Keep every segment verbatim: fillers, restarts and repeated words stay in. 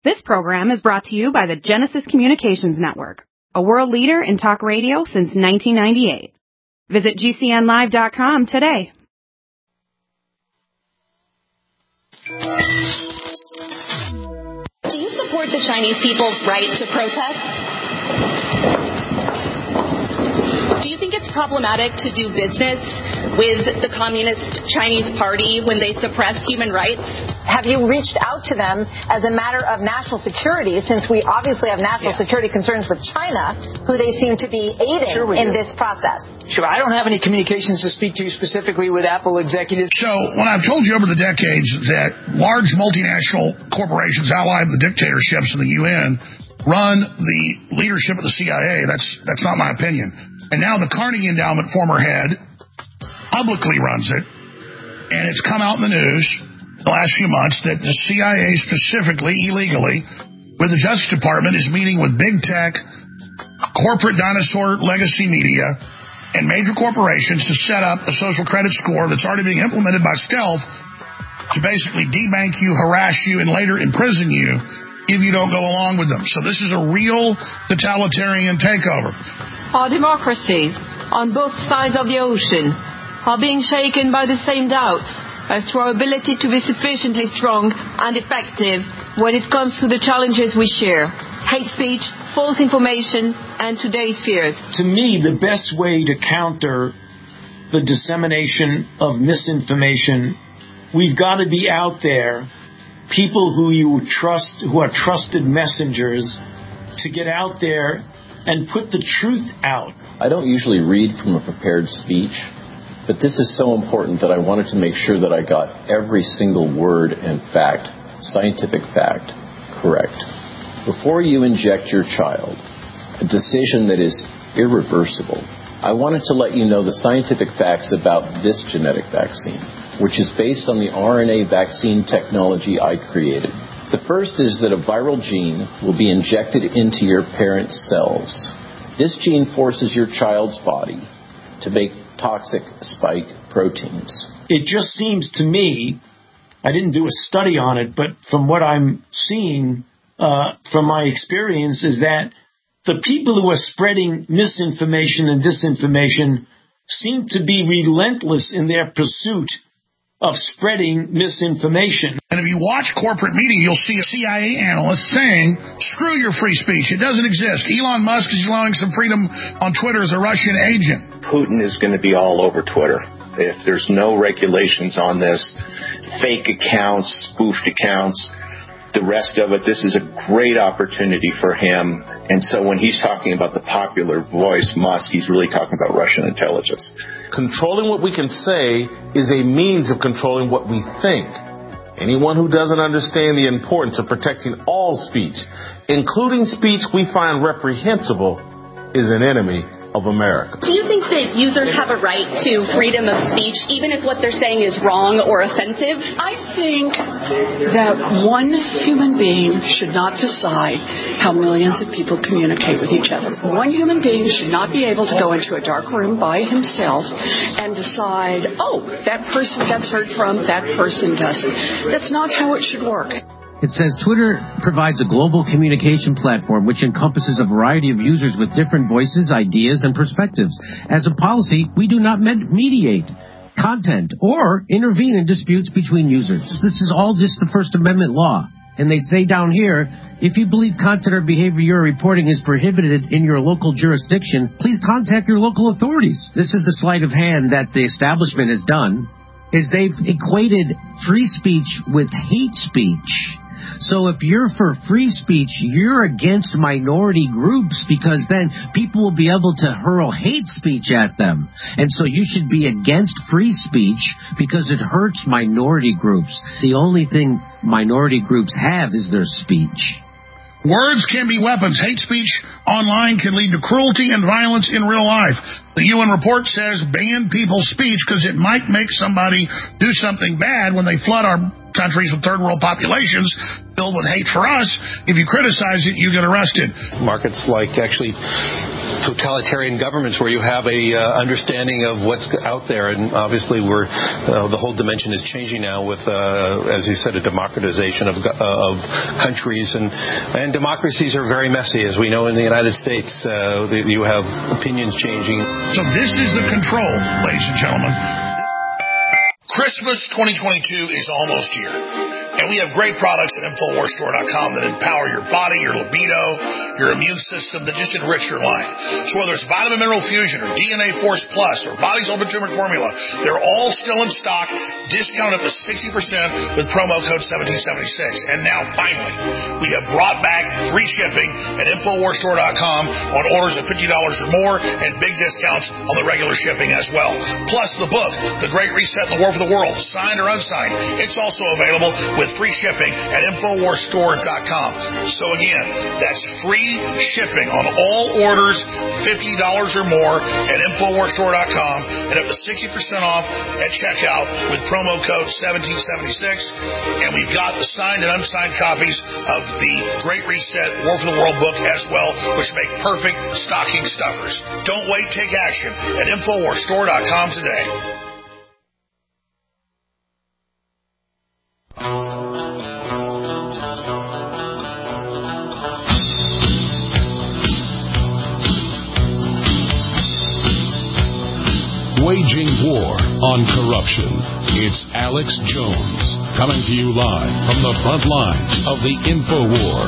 This program is brought to you by the Genesis Communications Network, a world leader in talk radio since nineteen ninety-eight. Visit G C N live dot com today. Do you support the Chinese people's right to protest? Do you think it's problematic to do business with the Communist Chinese Party when they suppress human rights? Have you reached out to them as a matter of national security, since we obviously have national yeah. security concerns with China, who they seem to be aiding sure in do. this process? Sure. I don't have any communications to speak to you specifically with Apple executives. So when I've told you over the decades that large multinational corporations allied with the dictatorships in the U N run the leadership of the C I A, that's that's not my opinion. And now the Carnegie Endowment former head publicly runs it, and it's come out in the news the last few months that the C I A specifically, illegally, with the Justice Department, is meeting with big tech, corporate dinosaur legacy media, and major corporations to set up a social credit score that's already being implemented by stealth to basically debank you, harass you, and later imprison you if you don't go along with them. So this is a real totalitarian takeover. Our democracies on both sides of the ocean are being shaken by the same doubts as to our ability to be sufficiently strong and effective when it comes to the challenges we share: hate speech, false information, and today's fears. To me, the best way to counter the dissemination of misinformation, we've got to be out there, people who you trust, who are trusted messengers, to get out there and put the truth out. I don't usually read from a prepared speech, but this is so important that I wanted to make sure that I got every single word and fact, scientific fact, correct. Before you inject your child a decision that is irreversible, I wanted to let you know the scientific facts about this genetic vaccine, which is based on the R N A vaccine technology I created. The first is that a viral gene will be injected into your parent's cells. This gene forces your child's body to make toxic spike proteins. It just seems to me, I didn't do a study on it, but from what I'm seeing uh, from my experience is that the people who are spreading misinformation and disinformation seem to be relentless in their pursuit of spreading misinformation. And if you watch corporate media, you'll see a C I A analyst saying, screw your free speech, it doesn't exist. Elon Musk is allowing some freedom on Twitter as a Russian agent. Putin is going to be all over Twitter. If there's no regulations on this, fake accounts, spoofed accounts, the rest of it, this is a great opportunity for him. And so when he's talking about the popular voice, Musk, he's really talking about Russian intelligence. Controlling what we can say is a means of controlling what we think. Anyone who doesn't understand the importance of protecting all speech, including speech we find reprehensible, is an enemy of America. Do you think that users have a right to freedom of speech, even if what they're saying is wrong or offensive? I think that one human being should not decide how millions of people communicate with each other. One human being should not be able to go into a dark room by himself and decide, oh, that person gets heard from, that person doesn't. That's not how it should work. It says Twitter provides a global communication platform which encompasses a variety of users with different voices, ideas, and perspectives. As a policy, we do not mediate content or intervene in disputes between users. This is all just the First Amendment law. And they say down here, if you believe content or behavior you're reporting is prohibited in your local jurisdiction, please contact your local authorities. This is the sleight of hand that the establishment has done, is they've equated free speech with hate speech. So if you're for free speech, you're against minority groups, because then people will be able to hurl hate speech at them. And so you should be against free speech because it hurts minority groups. The only thing minority groups have is their speech. Words can be weapons. Hate speech online can lead to cruelty and violence in real life. The U N report says ban people's speech because it might make somebody do something bad when they flood our countries with third world populations filled with hate for us. If you criticize it, you get arrested. Markets like actually totalitarian governments where you have a uh, understanding of what's out there, and obviously we're uh, the whole dimension is changing now with, uh, as you said, a democratization of uh, of countries, and and democracies are very messy, as we know in the United States. Uh, you have opinions changing. So this is the control, ladies and gentlemen. Christmas twenty twenty-two is almost here, and we have great products at Infowars Store dot com that empower your body, your libido, your immune system, that just enrich your life. So whether it's Vitamin Mineral Fusion or D N A Force Plus or Body's Ultimate Turmeric Formula, they're all still in stock, discounted up to sixty percent with promo code seventeen seventy-six. And now, finally, we have brought back free shipping at Infowars Store dot com on orders of fifty dollars or more, and big discounts on the regular shipping as well. Plus the book, The Great Reset and the War for the World, signed or unsigned, it's also available with free shipping at Infowars Store dot com. So again, that's free shipping on all orders fifty dollars or more at Infowars Store dot com, and up to sixty percent off at checkout with promo code seventeen seventy-six. And we've got the signed and unsigned copies of the Great Reset War for the World book as well, which make perfect stocking stuffers. Don't wait, take action at Infowars Store dot com today. Waging war on corruption. It's Alex Jones coming to you live from the front lines of the InfoWar.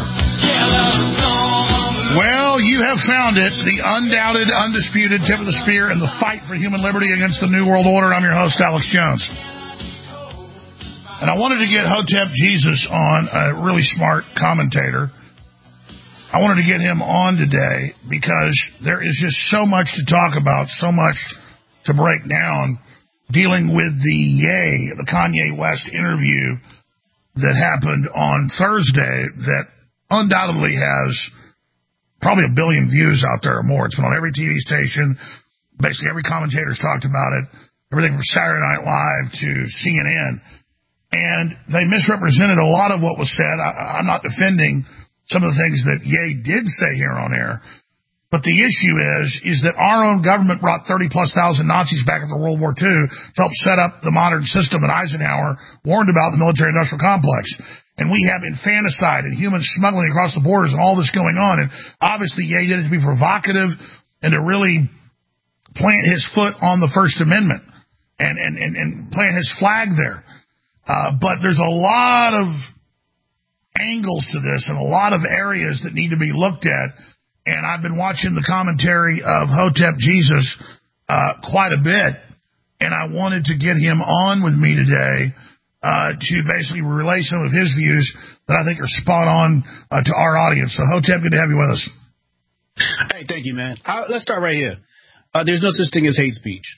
Well, you have found it, the undoubted, undisputed tip of the spear in the fight for human liberty against the New World Order. I'm your host, Alex Jones. And I wanted to get Hotep Jesus on, a really smart commentator. I wanted to get him on today because there is just so much to talk about, so much to break down, dealing with the Ye, the Kanye West interview that happened on Thursday that undoubtedly has probably a billion views out there or more. It's been on every T V station. Basically, every commentator's talked about it. Everything from Saturday Night Live to C N N. And they misrepresented a lot of what was said. I, I'm not defending some of the things that Ye did say here on air. But the issue is, is that our own government brought thirty plus thousand Nazis back after World War Two to help set up the modern system that Eisenhower warned about, the military-industrial complex. And we have infanticide and human smuggling across the borders and all this going on. And obviously, Ye did it to be provocative and to really plant his foot on the First Amendment and, and, and, and plant his flag there. Uh, but there's a lot of angles to this and a lot of areas that need to be looked at. And I've been watching the commentary of Hotep Jesus uh, quite a bit, and I wanted to get him on with me today uh, to basically relay some of his views that I think are spot on uh, to our audience. So, Hotep, good to have you with us. Hey, thank you, man. Uh, let's start right here. Uh, there's no such thing as hate speech.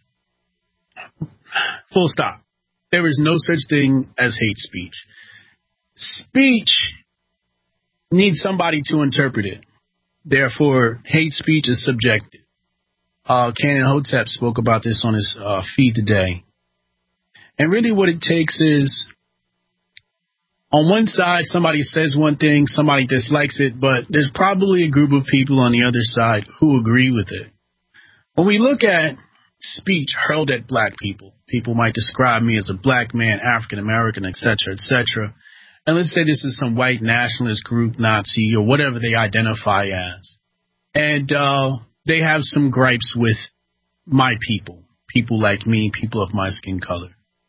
Full stop. There is no such thing as hate speech. Speech needs somebody to interpret it. Therefore, hate speech is subjective. Uh, Canon Hotep spoke about this on his uh, feed today. And really what it takes is, on one side, somebody says one thing, somebody dislikes it, but there's probably a group of people on the other side who agree with it. When we look at speech hurled at black people, people might describe me as a black man, African American, et cetera, et cetera. And let's say this is some white nationalist group, Nazi, or whatever they identify as. And uh, they have some gripes with my people, people like me, people of my skin color.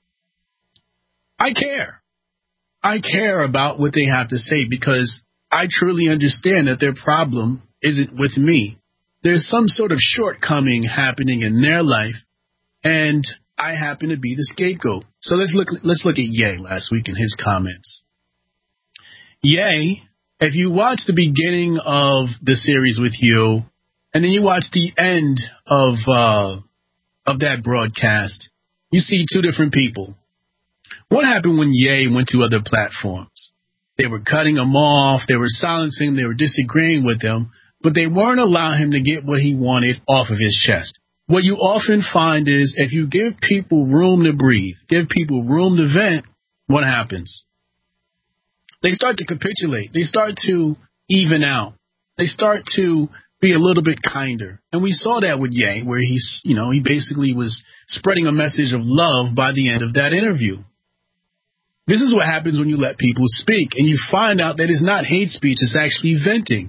I care. I care about what they have to say because I truly understand that their problem isn't with me. There's some sort of shortcoming happening in their life, and I happen to be the scapegoat. So let's look, let's look at Ye last week and his comments. Ye, if you watch the beginning of the series with you, and then you watch the end of uh, of that broadcast, you see two different people. What happened when Ye went to other platforms? They were cutting him off, they were silencing him, they were disagreeing with him, but they weren't allowing him to get what he wanted off of his chest. What you often find is if you give people room to breathe, give people room to vent, what happens? They start to capitulate. They start to even out. They start to be a little bit kinder. And we saw that with Ye, where he's, you know, he basically was spreading a message of love by the end of that interview. This is what happens when you let people speak, and you find out that it's not hate speech, it's actually venting.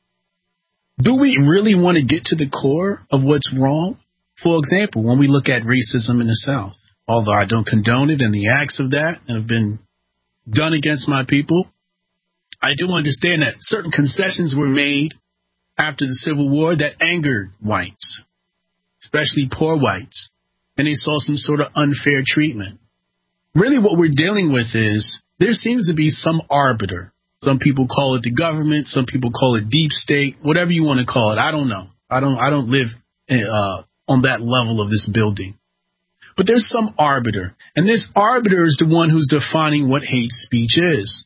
Do we really want to get to the core of what's wrong? For example, when we look at racism in the South, although I don't condone it and the acts of that have been done against my people, I do understand that certain concessions were made after the Civil War that angered whites, especially poor whites, and they saw some sort of unfair treatment. Really what we're dealing with is there seems to be some arbiter. Some people call it the government. Some people call it deep state, whatever you want to call it. I don't know. I don't I don't live uh, on that level of this building. But there's some arbiter, and this arbiter is the one who's defining what hate speech is.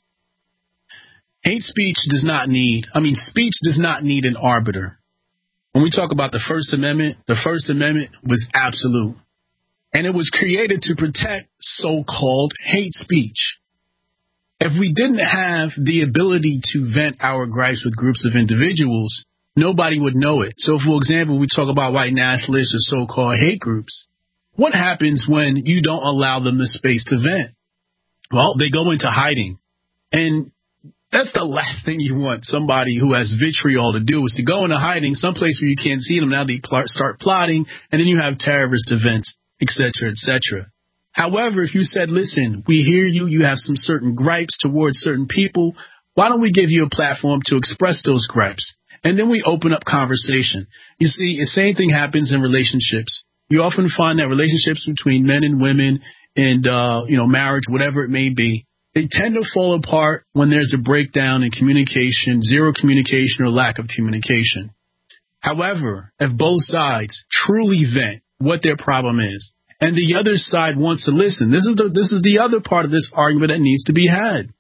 Hate speech does not need, I mean, speech does not need an arbiter. When we talk about the First Amendment, the First Amendment was absolute. And it was created to protect so-called hate speech. If we didn't have the ability to vent our gripes with groups of individuals, nobody would know it. So, for example, we talk about white nationalists or so-called hate groups. What happens when you don't allow them the space to vent? Well, they go into hiding. And that's the last thing you want somebody who has vitriol to do, is to go into hiding someplace where you can't see them. Now they pl- start plotting, and then you have terrorist events, et cetera, et cetera. However, if you said, listen, we hear you, you have some certain gripes towards certain people, why don't we give you a platform to express those gripes? And then we open up conversation. You see, the same thing happens in relationships. You often find that relationships between men and women and, uh, you know, marriage, whatever it may be, they tend to fall apart when there's a breakdown in communication, zero communication or lack of communication. However, if both sides truly vent what their problem is, and the other side wants to listen, this is the this is the other part of this argument that needs to be had.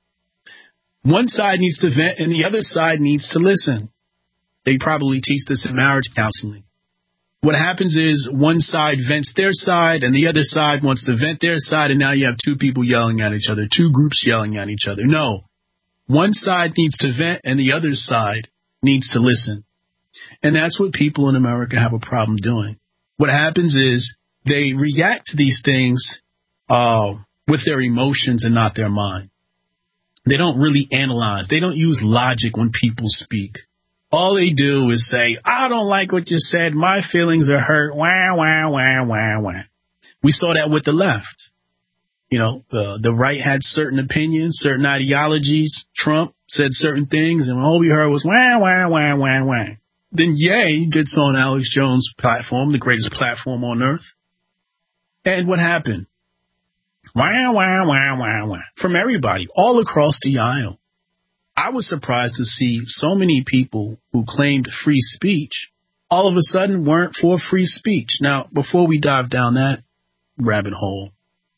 One side needs to vent, and the other side needs to listen. They probably teach this in marriage counseling. What happens is one side vents their side, and the other side wants to vent their side, and now you have two people yelling at each other, two groups yelling at each other. No, one side needs to vent, and the other side needs to listen. And that's what people in America have a problem doing. What happens is they react to these things uh, with their emotions and not their mind. They don't really analyze. They don't use logic when people speak. All they do is say, I don't like what you said. My feelings are hurt. Wah, wah, wah, wah, wah. We saw that with the left. You know, uh, the right had certain opinions, certain ideologies. Trump said certain things, and all we heard was wah, wah, wah, wah, wah. Then Ye gets on Alex Jones' platform, the greatest platform on earth. And what happened? Wah, wah, wah, wah, wah. From everybody, all across the aisle. I was surprised to see so many people who claimed free speech all of a sudden weren't for free speech. Now, before we dive down that rabbit hole,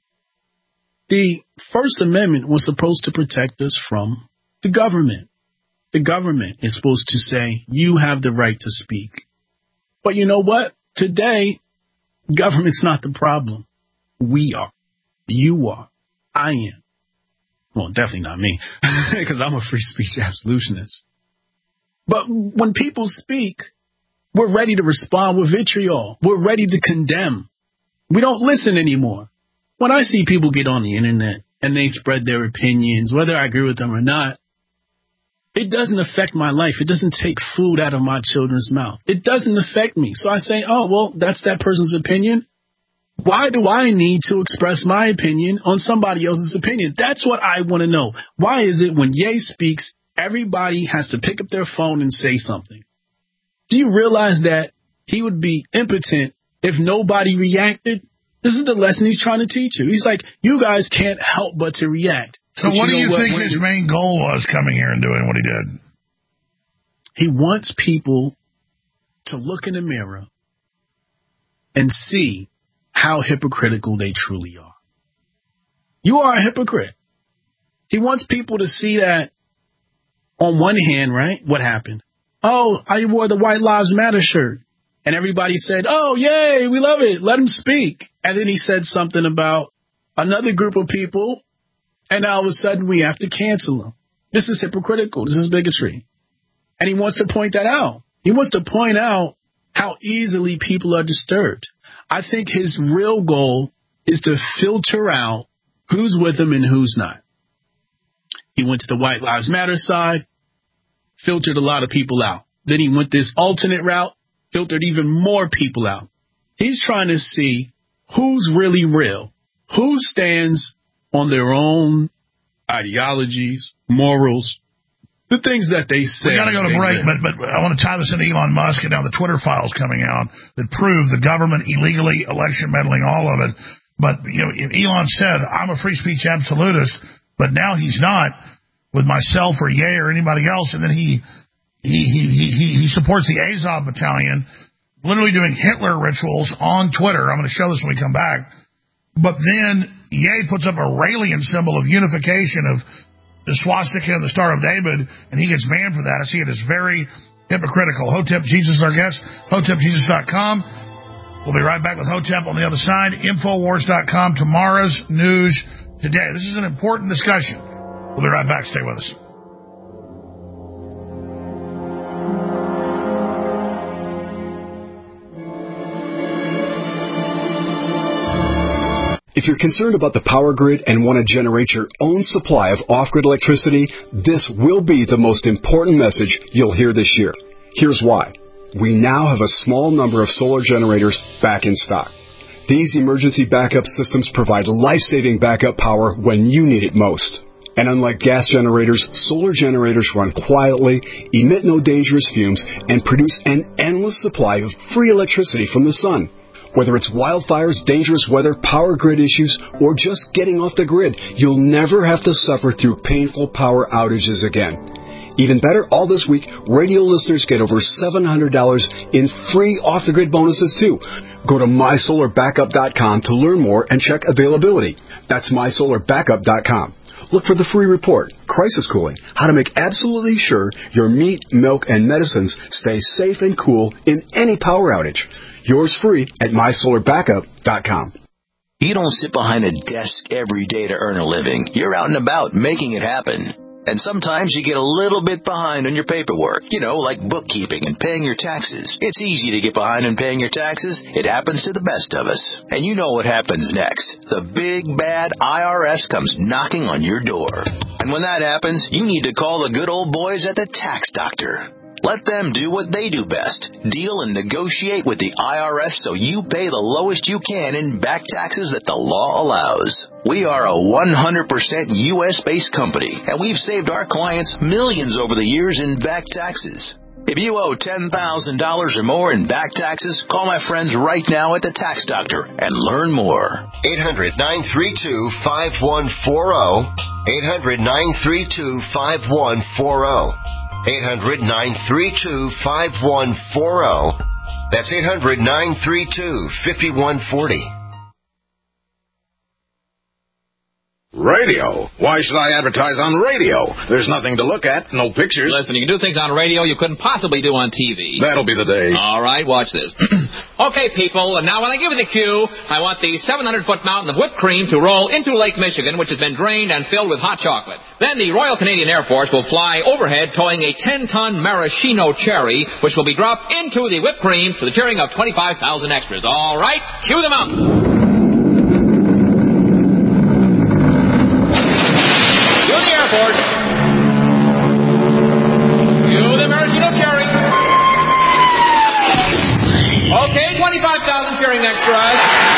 the First Amendment was supposed to protect us from the government. The government is supposed to say, you have the right to speak. But you know what? Today, government's not the problem. We are. You are. I am. Well, definitely not me, because I'm a free speech absolutionist. But when people speak, we're ready to respond with vitriol. We're ready to condemn. We don't listen anymore. When I see people get on the internet and they spread their opinions, whether I agree with them or not, it doesn't affect my life. It doesn't take food out of my children's mouth. It doesn't affect me. So I say, oh, well, that's that person's opinion. Why do I need to express my opinion on somebody else's opinion? That's what I want to know. Why is it when Ye speaks, everybody has to pick up their phone and say something? Do you realize that he would be impotent if nobody reacted? This is the lesson he's trying to teach you. He's like, you guys can't help but to react. So but what you do you what, think his main goal was coming here and doing what he did? He wants people to look in the mirror and see how hypocritical they truly are. You are a hypocrite. He wants people to see that on one hand, right? What happened? Oh, I wore the White Lives Matter shirt. And everybody said, oh, yay, we love it. Let him speak. And then he said something about another group of people. And now all of a sudden we have to cancel him. This is hypocritical. This is bigotry. And he wants to point that out. He wants to point out how easily people are disturbed. I think his real goal is to filter out who's with him and who's not. He went to the White Lives Matter side, filtered a lot of people out. Then he went this alternate route, filtered even more people out. He's trying to see who's really real, who stands on their own ideologies, morals, the things that they say. We got to go to break, but, but I want to tie this into Elon Musk and now the Twitter files coming out that prove the government illegally election meddling, all of it. But, you know, Elon said, I'm a free speech absolutist, but now he's not with myself or Ye or anybody else. And then he, he, he, he, he supports the Azov battalion, literally doing Hitler rituals on Twitter. I'm going to show this when we come back. But then Ye puts up a Raelian symbol of unification of the swastika and the Star of David, and he gets banned for that. I see it as very hypocritical. Hotep Jesus, our guest, hotep jesus dot com. We'll be right back with Hotep on the other side. Infowars dot com, tomorrow's news today. This is an important discussion. We'll be right back. Stay with us. If you're concerned about the power grid and want to generate your own supply of off-grid electricity, this will be the most important message you'll hear this year. Here's why. We now have a small number of solar generators back in stock. These emergency backup systems provide life-saving backup power when you need it most. And unlike gas generators, solar generators run quietly, emit no dangerous fumes, and produce an endless supply of free electricity from the sun. Whether it's wildfires, dangerous weather, power grid issues, or just getting off the grid, you'll never have to suffer through painful power outages again. Even better, all this week, radio listeners get over seven hundred dollars in free off-the-grid bonuses, too. Go to my solar backup dot com to learn more and check availability. That's my solar backup dot com. Look for the free report, Crisis Cooling, how to make absolutely sure your meat, milk, and medicines stay safe and cool in any power outage. Yours free at my solar backup dot com. You don't sit behind a desk every day to earn a living. You're out and about making it happen. And sometimes you get a little bit behind on your paperwork, you know, like bookkeeping and paying your taxes. It's easy to get behind on paying your taxes. It happens to the best of us. And you know what happens next. The big, bad I R S comes knocking on your door. And when that happens, you need to call the good old boys at the Tax Doctor. Let them do what they do best. Deal and negotiate with the I R S so you pay the lowest you can in back taxes that the law allows. We are a one hundred percent U S-based company, and we've saved our clients millions over the years in back taxes. If you owe ten thousand dollars or more in back taxes, call my friends right now at the Tax Doctor and learn more. eight hundred, nine three two, five one four zero. eight hundred, nine three two, five one four zero. eight hundred, nine three two, five one four zero. That's eight hundred, nine three two, five one four zero. Radio? Why should I advertise on radio? There's nothing to look at, no pictures. Listen, you can do things on radio you couldn't possibly do on T V. That'll be the day. All right, watch this. Okay, people, now when I give you the cue, I want the seven hundred foot mountain of whipped cream to roll into Lake Michigan, which has been drained and filled with hot chocolate. Then the Royal Canadian Air Force will fly overhead towing a ten ton maraschino cherry, which will be dropped into the whipped cream to the cheering of twenty-five thousand extras. All right, cue the mountain. twenty-five thousand cheering extras.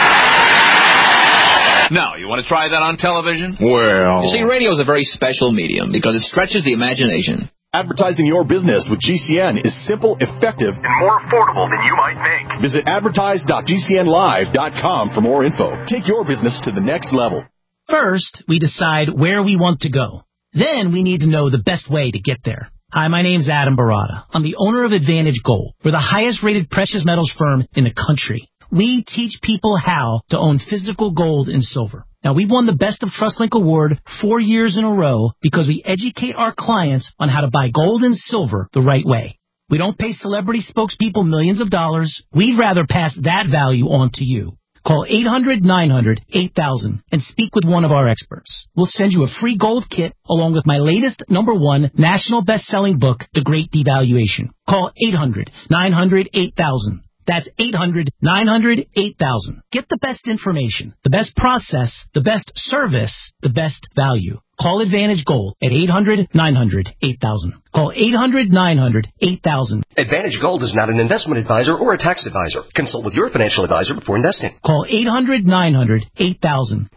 Now, you want to try that on television? Well... You see, radio is a very special medium because it stretches the imagination. Advertising your business with G C N is simple, effective, and more affordable than you might think. Visit advertise dot g c n live dot com for more info. Take your business to the next level. First, we decide where we want to go. Then we need to know the best way to get there. Hi, my name's Adam Barada. I'm the owner of Advantage Gold. We're the highest-rated precious metals firm in the country. We teach people how to own physical gold and silver. Now, we've won the Best of TrustLink Award four years in a row because we educate our clients on how to buy gold and silver the right way. We don't pay celebrity spokespeople millions of dollars. We'd rather pass that value on to you. Call eight hundred nine hundred eight thousand and speak with one of our experts. We'll send you a free gold kit along with my latest number one national best-selling book, The Great Devaluation. Call eight hundred nine hundred eight thousand. That's eight hundred nine hundred eight thousand. Get the best information, the best process, the best service, the best value. Call Advantage Gold at eight hundred nine hundred eight thousand. Call eight hundred nine hundred eight thousand. Advantage Gold is not an investment advisor or a tax advisor. Consult with your financial advisor before investing. Call eight hundred nine hundred eight thousand.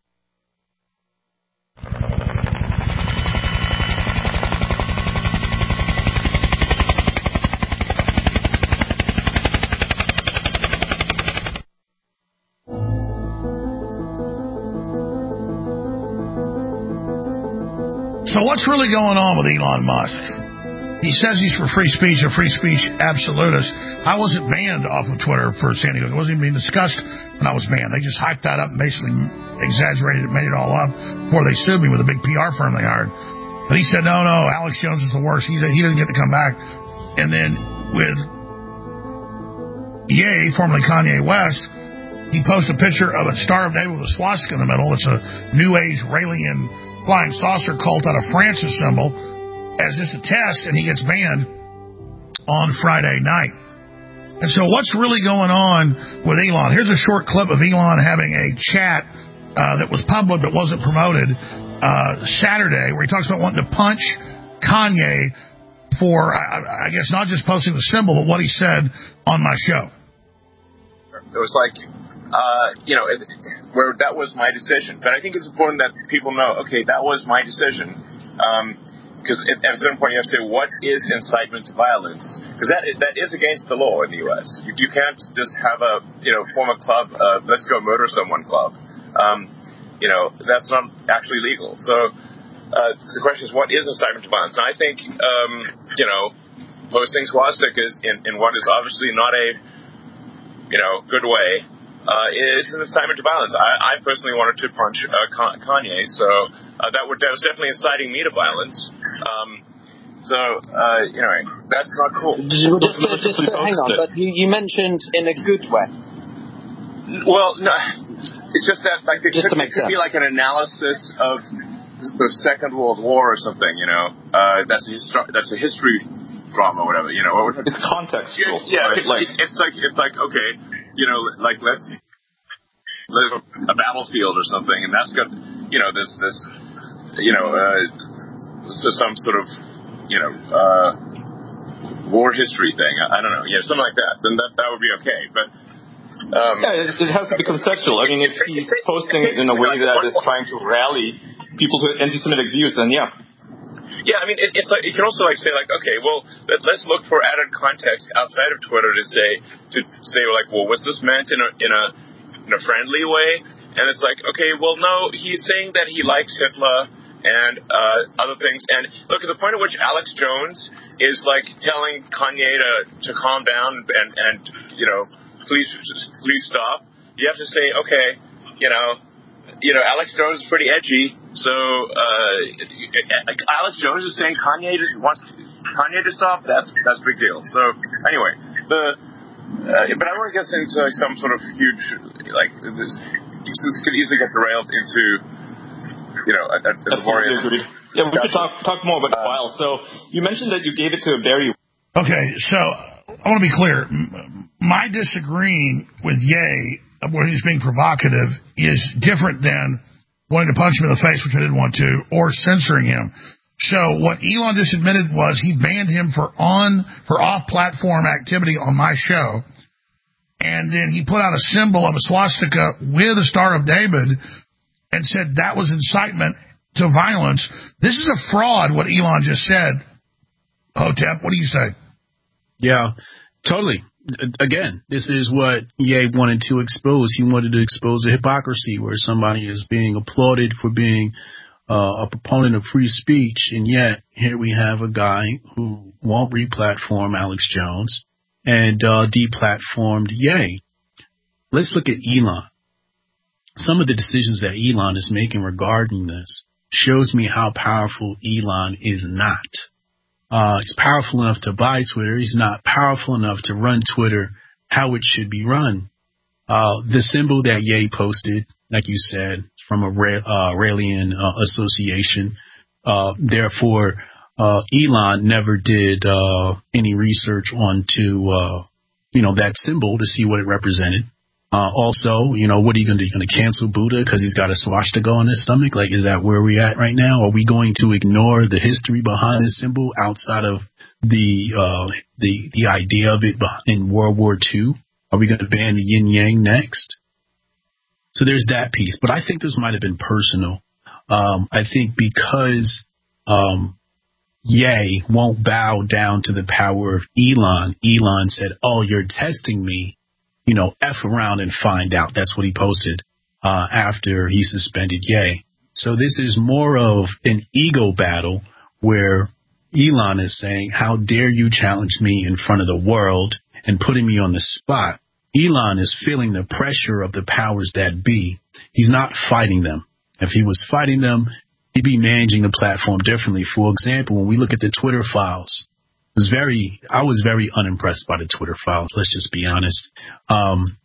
So what's really going on with Elon Musk? He says he's for free speech, a free speech absolutist. I wasn't banned off of Twitter for San Diego. It wasn't even being discussed when I was banned. They just hyped that up and basically exaggerated it, made it all up before they sued me with a big P R firm they hired. But he said, no, no, Alex Jones is the worst. He, he doesn't get to come back. And then with Ye, formerly Kanye West, he posted a picture of a Star of David with a swastika in the middle. It's a New Age Raelian flying saucer cult out of France's symbol as just a test, and he gets banned on Friday night. And so what's really going on with Elon? Here's a short clip of Elon having a chat uh, that was public but wasn't promoted uh, Saturday, where he talks about wanting to punch Kanye for, I, I guess, not just posting the symbol, but what he said on my show. It was like, Uh, you know, it, where that was my decision. But I think it's important that people know, okay, that was my decision. Because um, at a certain point you have to say, what is incitement to violence? Because that that is against the law in the U S. You, you can't just have a, you know, form a club, uh, let's go murder someone club. Um, you know, that's not actually legal. So uh, the question is, what is incitement to violence? And I think, um, you know, posting swastikas in, in what is obviously not a, you know, good way, Uh, is an incitement to violence. I, I personally wanted to punch uh, Kanye, so uh, that, would, that was definitely inciting me to violence. Um, so, uh, you know, that's not cool. Just, just, just, just hang on, but you, you mentioned in a good way. Well, no, it's just that like it just could, to make it could sense. be like an analysis of the Second World War or something. You know, uh, that's a histo- that's a history drama, or whatever. You know, it's contextual. Yeah, right? it's, like, it's, it's like it's like okay. You know, like let's live a battlefield or something, and that's got, you know, this, this, you know, uh, so some sort of, you know, uh, war history thing. I, I don't know, yeah, something like that. Then that that would be okay. But um, yeah, it, it has to be contextual. I mean, if he's posting it in a way that is trying to rally people to anti-Semitic views, then yeah. Yeah, I mean, it, it's like you can also like say like, okay, well, let, let's look for added context outside of Twitter to say to say like, well, was this meant in a in a in a friendly way? And it's like, okay, well, no, he's saying that he likes Hitler and uh, other things. And look, at the point at which Alex Jones is like telling Kanye to to calm down and and you know, please please stop. You have to say, okay, you know, you know, Alex Jones is pretty edgy. So uh, Alex Jones is saying Kanye wants Kanye to stop. That's that's a big deal. So anyway, the uh, but I don't want to get into like, some sort of huge like this, this could easily get derailed into you know a, a, a laborious. Yeah, we could talk talk more about the file. So you mentioned that you gave it to Barry. Okay, so I want to be clear. My disagreeing with Ye, where he's being provocative, is different than wanting to punch him in the face, which I didn't want to, or censoring him. So what Elon just admitted was he banned him for on for off-platform activity on my show, and then he put out a symbol of a swastika with a Star of David and said that was incitement to violence. This is a fraud, what Elon just said. Hotep, what do you say? Yeah, totally. Again, this is what Ye wanted to expose. He wanted to expose the hypocrisy where somebody is being applauded for being uh, a proponent of free speech, and yet here we have a guy who won't re-platform Alex Jones and uh, de-platformed Ye. Let's look at Elon. Some of the decisions that Elon is making regarding this shows me how powerful Elon is not. Uh, he's powerful enough to buy Twitter. He's not powerful enough to run Twitter how it should be run. Uh, the symbol that Ye posted, like you said, from a uh, Raelian uh, association. Uh, therefore, uh, Elon never did uh, any research onto, uh, you know, that symbol to see what it represented. Uh, also, you know, what are you going to do? You're going to cancel Buddha because he's got a swastika on his stomach? Like, is that where we're at right now? Are we going to ignore the history behind this symbol outside of the uh, the the idea of it in World War Two? Are we going to ban the yin yang next? So there's that piece. But I think this might have been personal. Um, I think because um, Ye won't bow down to the power of Elon, Elon said, oh, you're testing me. You know, F around and find out. That's what he posted uh, after he suspended Ye. So this is more of an ego battle where Elon is saying, how dare you challenge me in front of the world and putting me on the spot. Elon is feeling the pressure of the powers that be. He's not fighting them. If he was fighting them, he'd be managing the platform differently. For example, when we look at the Twitter files, was very, I was very unimpressed by the Twitter files. Let's just be honest. Um,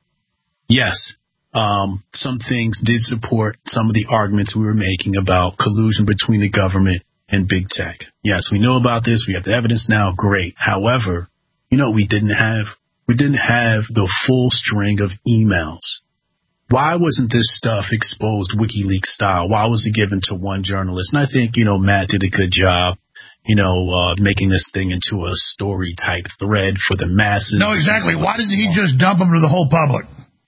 yes, um, some things did support some of the arguments we were making about collusion between the government and big tech. Yes, we know about this. We have the evidence now. Great. However, you know, we didn't have, we didn't have the full string of emails. Why wasn't this stuff exposed WikiLeaks style? Why was it given to one journalist? And I think, you know, Matt did a good job. You know, uh, making this thing into a story type thread for the masses. No, exactly. Why didn't he just dump them to the whole public?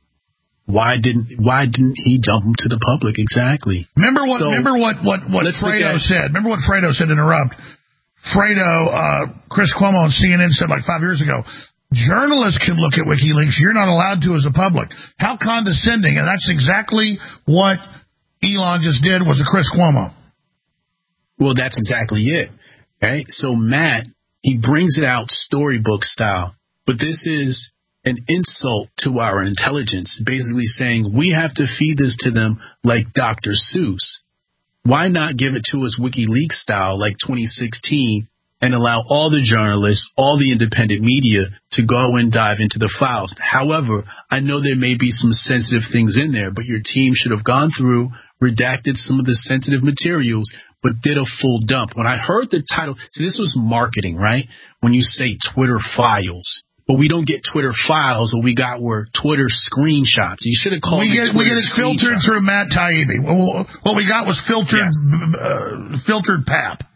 Why didn't Why didn't he dump them to the public? Exactly. Remember what? So, remember what? What? What Fredo said. Remember what Fredo said. To interrupt. Fredo, uh, Chris Cuomo on C N N said like five years ago, journalists can look at WikiLeaks. You're not allowed to as a public. How condescending! And that's exactly what Elon just did. Was a Chris Cuomo. Well, that's exactly it. Right? So Matt, he brings it out storybook style, but this is an insult to our intelligence, basically saying we have to feed this to them like Doctor Seuss. Why not give it to us WikiLeaks style like twenty sixteen and allow all the journalists, all the independent media to go and dive into the files? However, I know there may be some sensitive things in there, but your team should have gone through, redacted some of the sensitive materials, but did a full dump. When I heard the title, see, this was marketing, right? When you say Twitter files, but we don't get Twitter files. What we got were Twitter screenshots. You should have called we it get, We get it filtered through Matt Taibbi. What we got was filtered, yes. uh, filtered pap.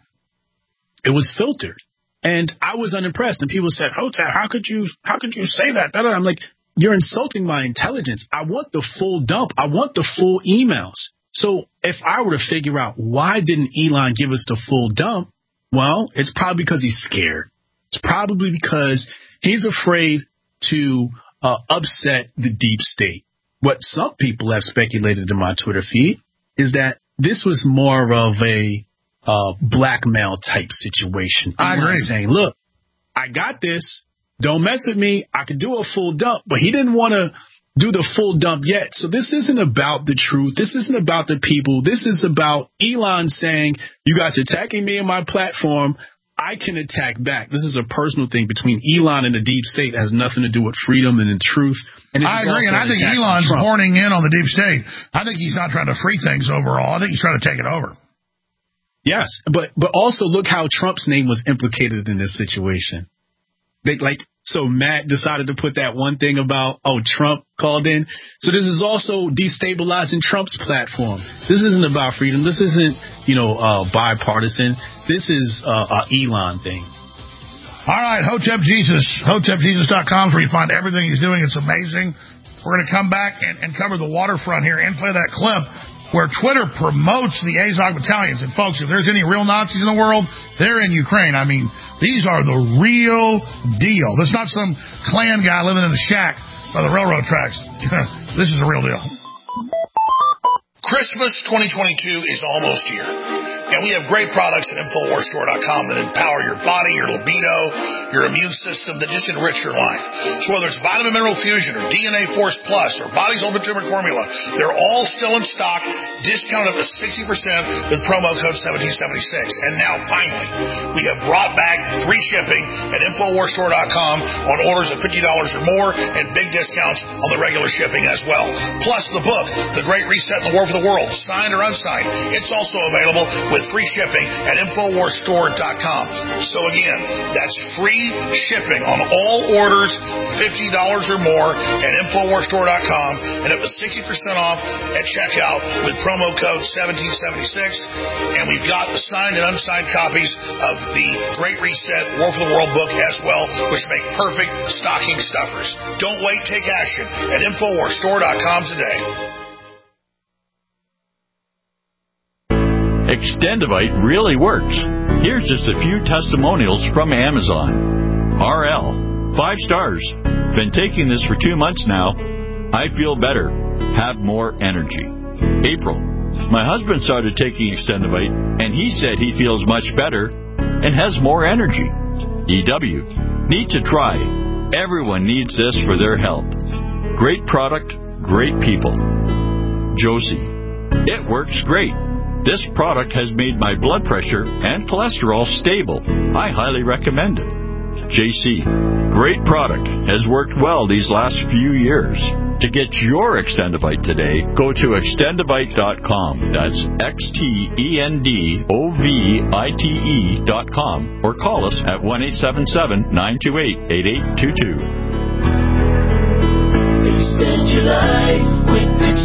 It was filtered. And I was unimpressed. And people said, Hotep, how could you, how could you say that? I'm like, you're insulting my intelligence. I want the full dump. I want the full emails. So if I were to figure out why didn't Elon give us the full dump, well, it's probably because he's scared. It's probably because he's afraid to uh, upset the deep state. What some people have speculated in my Twitter feed is that this was more of a uh, blackmail type situation. I agree. Saying, look, I got this. Don't mess with me. I could do a full dump. But he didn't want to do the full dump yet. So this isn't about the truth. This isn't about the people. This is about Elon saying, you guys are attacking me and my platform. I can attack back. This is a personal thing between Elon and the deep state. It has nothing to do with freedom and the truth. And I agree, and I think Elon's horning in on the deep state. I think he's not trying to free things overall. I think he's trying to take it over. Yes, but but also look how Trump's name was implicated in this situation. They like so Matt decided to put that one thing about, oh, Trump called in. So this is also destabilizing Trump's platform. This isn't about freedom. This isn't, you know, uh, bipartisan. This is uh, a Elon thing. All right, Hotep Jesus, hotep jesus dot com is where you find everything he's doing. It's amazing. We're going to come back and, and cover the waterfront here and play that clip where Twitter promotes the Azov battalions. And, folks, if there's any real Nazis in the world, they're in Ukraine. I mean, these are the real deal. This is not some Klan guy living in a shack by the railroad tracks. This is the real deal. Christmas twenty twenty-two is almost here. And we have great products at Infowars Store dot com that empower your body, your libido, your immune system, that just enrich your life. So whether it's Vitamin Mineral Fusion or D N A Force Plus or Body's Ultimate Turmeric Formula, they're all still in stock, discounted up to sixty percent with promo code seventeen seventy-six. And now, finally, we have brought back free shipping at Infowars Store dot com on orders of fifty dollars or more and big discounts on the regular shipping as well. Plus the book, The Great Reset and the War for the World, signed or unsigned. It's also available with free shipping at Infowars Store dot com. So again, that's free shipping on all orders, fifty dollars or more at Infowars Store dot com, and up to sixty percent off at checkout with promo code seventeen seventy-six. And we've got the signed and unsigned copies of the Great Reset, War for the World book as well, which make perfect stocking stuffers. Don't wait, take action at Infowars Store dot com today. Extendivite really works. Here's just a few testimonials from Amazon. R L, five stars. Been taking this for two months now. I feel better. Have more energy. April, my husband started taking Extendivite, and he said he feels much better and has more energy. E W, need to try. Everyone needs this for their health. Great product, great people. Josie, it works great. This product has made my blood pressure and cholesterol stable. I highly recommend it. J C, great product. Has worked well these last few years. To get your Extendivite today, go to extendivite dot com. That's X T E N D O V I T E dot com. Or call us at one eight seven seven, nine two eight, eight eight two two. Extend your life with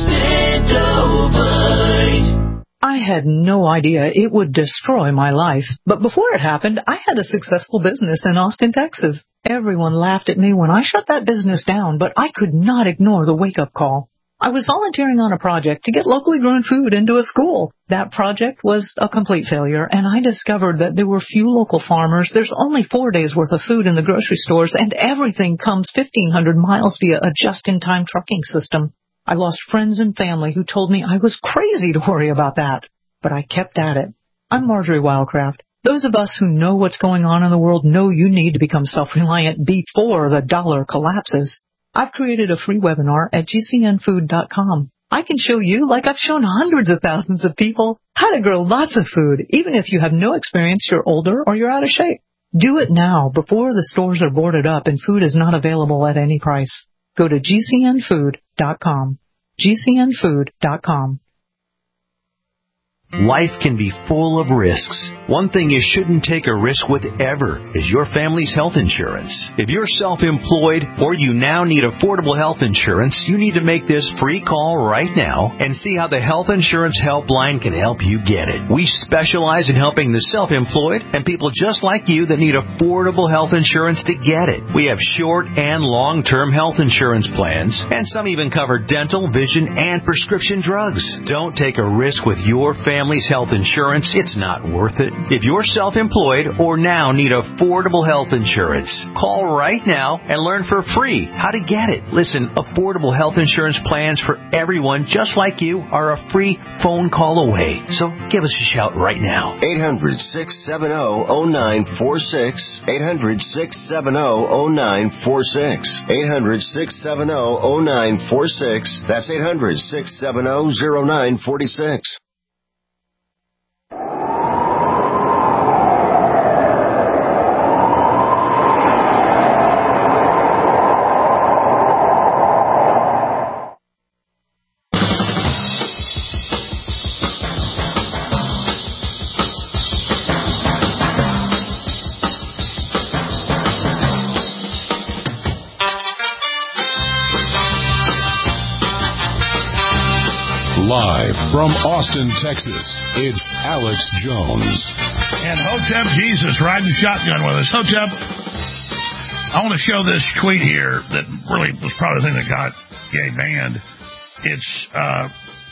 Extendivite. I had no idea it would destroy my life. But before it happened, I had a successful business in Austin, Texas. Everyone laughed at me when I shut that business down, but I could not ignore the wake-up call. I was volunteering on a project to get locally grown food into a school. That project was a complete failure, and I discovered that there were few local farmers. There's only four days' worth of food in the grocery stores, and everything comes fifteen hundred miles via a just-in-time trucking system. I lost friends and family who told me I was crazy to worry about that. But I kept at it. I'm Marjorie Wildcraft. Those of us who know what's going on in the world know you need to become self-reliant before the dollar collapses. I've created a free webinar at G C N food dot com. I can show you, like I've shown hundreds of thousands of people, how to grow lots of food, even if you have no experience, you're older, or you're out of shape. Do it now before the stores are boarded up and food is not available at any price. Go to G C N food dot com. G C N food dot com. Life can be full of risks. One thing you shouldn't take a risk with ever is your family's health insurance. If you're self-employed or you now need affordable health insurance, you need to make this free call right now and see how the Health Insurance Helpline can help you get it. We specialize in helping the self-employed and people just like you that need affordable health insurance to get it. We have short and long-term health insurance plans, and some even cover dental, vision, and prescription drugs. Don't take a risk with your family. Family's health insurance, it's not worth it. If you're self-employed or now need affordable health insurance, call right now and learn for free how to get it. Listen, affordable health insurance plans for everyone just like you are a free phone call away. So give us a shout right now. eight hundred, six seven zero, zero nine four six. eight hundred, six seven zero, zero nine four six. eight hundred, six seven zero, zero nine four six. That's eight hundred, six seven zero, zero nine four six. Live from Austin, Texas, it's Alex Jones. And Hotep Jesus riding shotgun with us. Hotep, I want to show this tweet here that really was probably the thing that got gay banned. It's uh,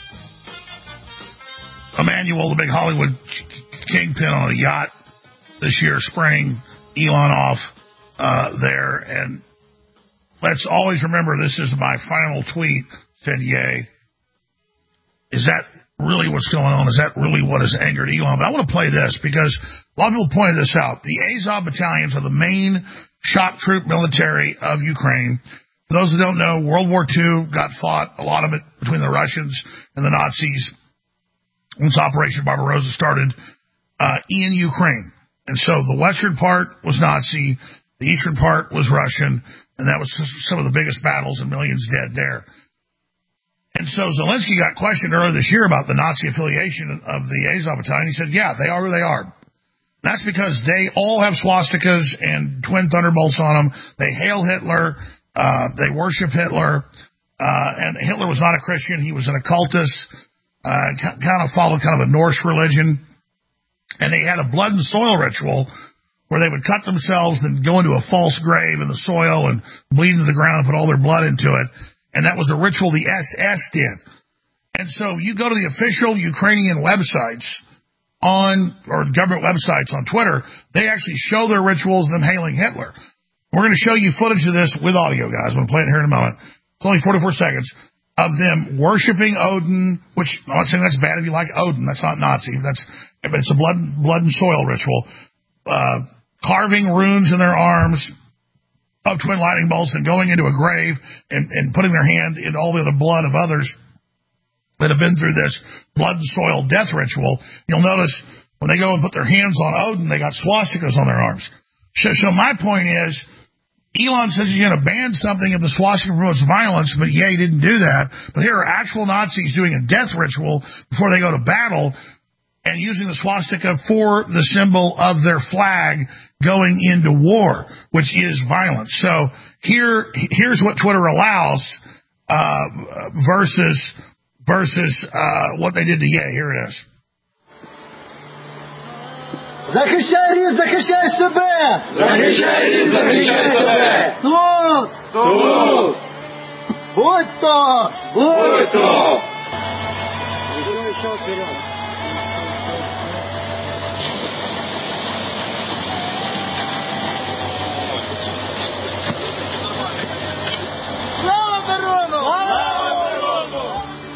Emmanuel, the big Hollywood kingpin on a yacht this year, spraying Elon off uh, there. And let's always remember this is my final tweet, said Ye. Is that really what's going on? Is that really what has angered Elon? But I want to play this because a lot of people pointed this out. The Azov battalions are the main shock troop military of Ukraine. For those who don't know, World War Two got fought, a lot of it between the Russians and the Nazis once Operation Barbarossa started uh, in Ukraine. And so the western part was Nazi, the eastern part was Russian, and that was some of the biggest battles and millions dead there. And so Zelensky got questioned earlier this year about the Nazi affiliation of the Azov battalion. He said, yeah, they are who they are. That's because they all have swastikas and twin thunderbolts on them. They hail Hitler. Uh, they worship Hitler. Uh, and Hitler was not a Christian. He was an occultist, uh, kind of followed kind of a Norse religion. And they had a blood and soil ritual where they would cut themselves and go into a false grave in the soil and bleed into the ground and put all their blood into it. And that was a ritual the S S did. And so you go to the official Ukrainian websites on, or government websites on Twitter, they actually show their rituals of them hailing Hitler. We're going to show you footage of this with audio, guys. I'm going to play it here in a moment. It's only forty-four seconds of them worshiping Odin, which I'm not saying that's bad if you like Odin. That's not Nazi. That's, but it's a blood, blood and soil ritual. Uh, carving runes in their arms of twin lightning bolts and going into a grave and, and putting their hand in all the other blood of others that have been through this blood and soil death ritual. You'll notice when they go and put their hands on Odin, they got swastikas on their arms. So, so my point is, Elon says he's going to ban something if the swastika promotes violence, but yeah, he didn't do that. But here are actual Nazis doing a death ritual before they go to battle and using the swastika for the symbol of their flag going into war, which is violence. So here, here's what Twitter allows uh, versus versus uh, what they did to Ye. Here it is. Захищай рід, захищай себе! Захищай рід, захищай себе! Тут! Тут! Будь то! Будь то! Слава оборону! Слава оборону!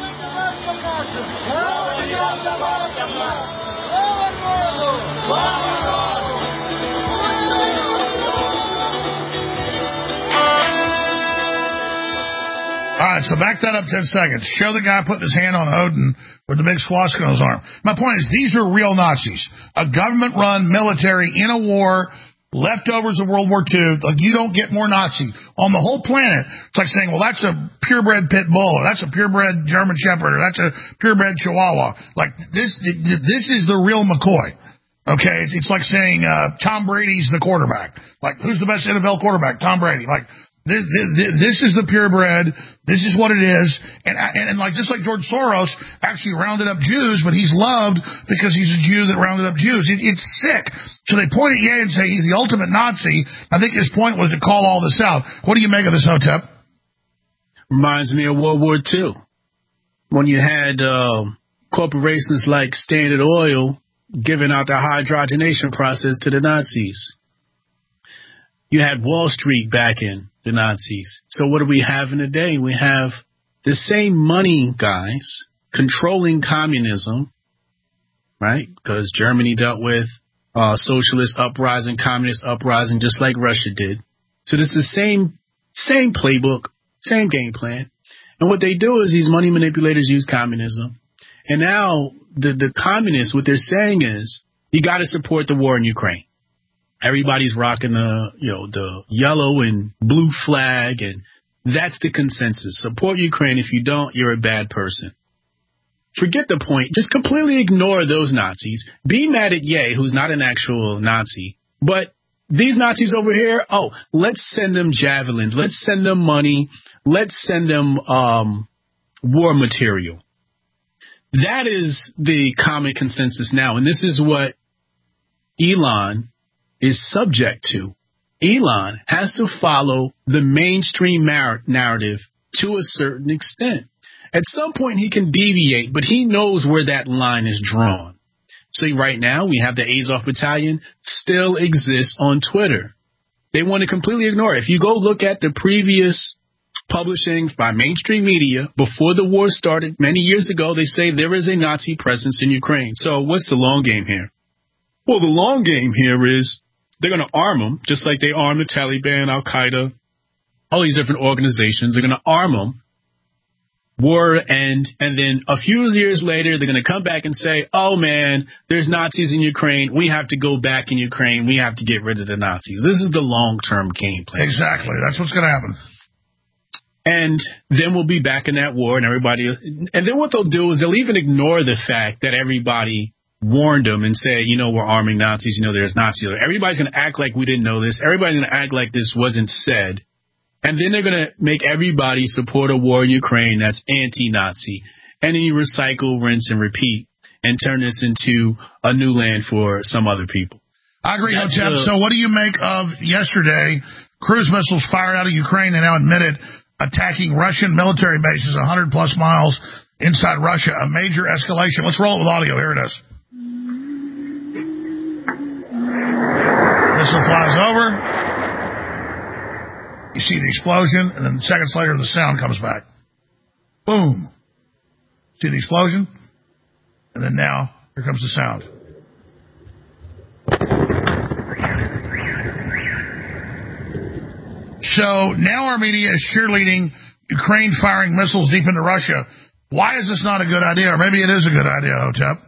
All right, so back that up ten seconds. Show the guy putting his hand on Odin with the big swastika on his arm. My point is, these are real Nazis. A government-run military in a war, leftovers of World War Two. Like, you don't get more Nazi on the whole planet. It's like saying, well, that's a purebred pit bull, or that's a purebred German Shepherd, or that's a purebred Chihuahua. Like, this, this is the real McCoy. Okay, it's, it's like saying uh, Tom Brady's the quarterback. Like, who's the best N F L quarterback? Tom Brady. Like, this, this, this is the purebred. This is what it is. And, and, and like, just like George Soros actually rounded up Jews, but he's loved because he's a Jew that rounded up Jews. It, it's sick. So they point at Ye and say he's the ultimate Nazi. I think his point was to call all this out. What do you make of this, Hotep? Reminds me of World War Two, when you had uh, corporations like Standard Oil giving out the hydrogenation process to the Nazis. You had Wall Street backing the Nazis. So what do we have in today? We have the same money guys controlling communism, right? Because Germany dealt with uh, socialist uprising, communist uprising, just like Russia did. So this is the same, same playbook, same game plan. And what they do is these money manipulators use communism. And now the, the communists, what they're saying is, you got to support the war in Ukraine. Everybody's rocking the, you know, the yellow and blue flag, and that's the consensus. Support Ukraine. If you don't, you're a bad person. Forget the point. Just completely ignore those Nazis. Be mad at Ye, who's not an actual Nazi. But these Nazis over here, oh, let's send them javelins. Let's send them money. Let's send them um, war material. That is the common consensus now. And this is what Elon is subject to. Elon has to follow the mainstream mar- narrative to a certain extent. At some point he can deviate, but he knows where that line is drawn. See, right now we have the Azov Battalion still exists on Twitter. They want to completely ignore it. If you go look at the previous publishing by mainstream media before the war started many years ago. They say there is a Nazi presence in Ukraine. So what's the long game here? Well, the long game here is they're going to arm them, just like they arm the Taliban, Al-Qaeda, all these different organizations. They're going to arm them. War end, and then a few years later, they're going to come back and say, oh, man, there's Nazis in Ukraine. We have to go back in Ukraine. We have to get rid of the Nazis. This is the long-term game plan. Exactly. That's what's going to happen. And then we'll be back in that war, and everybody, and then what they'll do is they'll even ignore the fact that everybody warned them and say, you know, we're arming Nazis. You know, there's Nazis. Everybody's going to act like we didn't know this. Everybody's going to act like this wasn't said. And then they're going to make everybody support a war in Ukraine that's anti-Nazi. And then you recycle, rinse, and repeat and turn this into a new land for some other people. I agree, That's Hotep. a- So what do you make of yesterday, cruise missiles fired out of Ukraine and now admitted attacking Russian military bases one hundred plus miles inside Russia, a major escalation. Let's roll it with audio. Here it is. Missile flies over. You see the explosion, and then seconds later, the sound comes back. Boom. See the explosion? And then now, here comes the sound. So now Armenia is cheerleading Ukraine firing missiles deep into Russia. Why is this not a good idea? Or maybe it is a good idea, Hotep.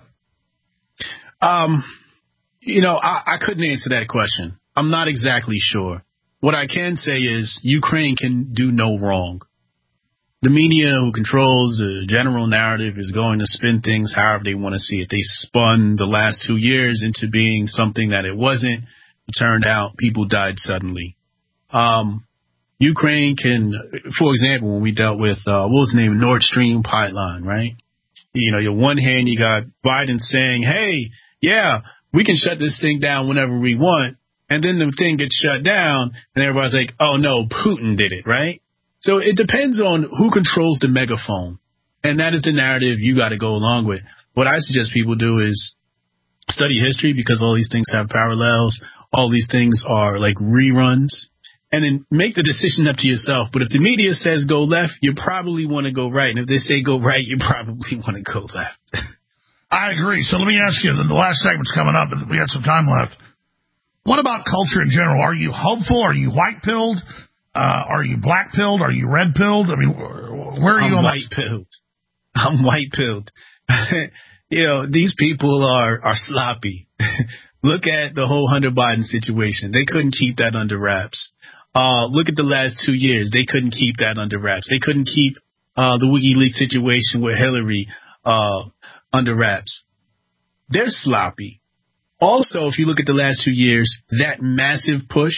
Um, you know, I, I couldn't answer that question. I'm not exactly sure. What I can say is Ukraine can do no wrong. The media who controls the general narrative is going to spin things however they want to see it. They spun the last two years into being something that it wasn't. It turned out people died suddenly. Um, Ukraine can, for example, when we dealt with, uh, what was the name, Nord Stream pipeline, right? You know, on one hand, you got Biden saying, hey, yeah, we can shut this thing down whenever we want. And then the thing gets shut down, and everybody's like, oh, no, Putin did it, right? So it depends on who controls the megaphone. And that is the narrative you got to go along with. What I suggest people do is study history, because all these things have parallels. All these things are like reruns. And then make the decision up to yourself. But if the media says go left, you probably want to go right. And if they say go right, you probably want to go left. I agree. So let me ask you, the last segment's coming up, but we had some time left. What about culture in general? Are you hopeful? Are you white-pilled? Uh, are you black-pilled? Are you red-pilled? I mean, where are you I'm on white-pilled. I'm white-pilled. You know, these people are, are sloppy. Look at the whole Hunter Biden situation. They couldn't keep that under wraps. Uh, look at the last two years. They couldn't keep that under wraps. They couldn't keep uh, the WikiLeaks situation with Hillary uh, under wraps. They're sloppy. Also, if you look at the last two years, that massive push